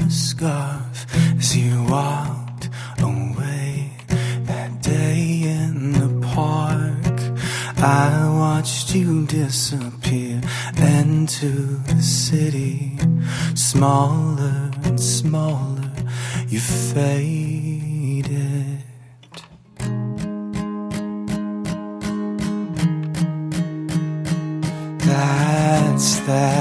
scarf as you walked away that day in the park. I watched you disappear into the city. Smaller and smaller you faded. That's that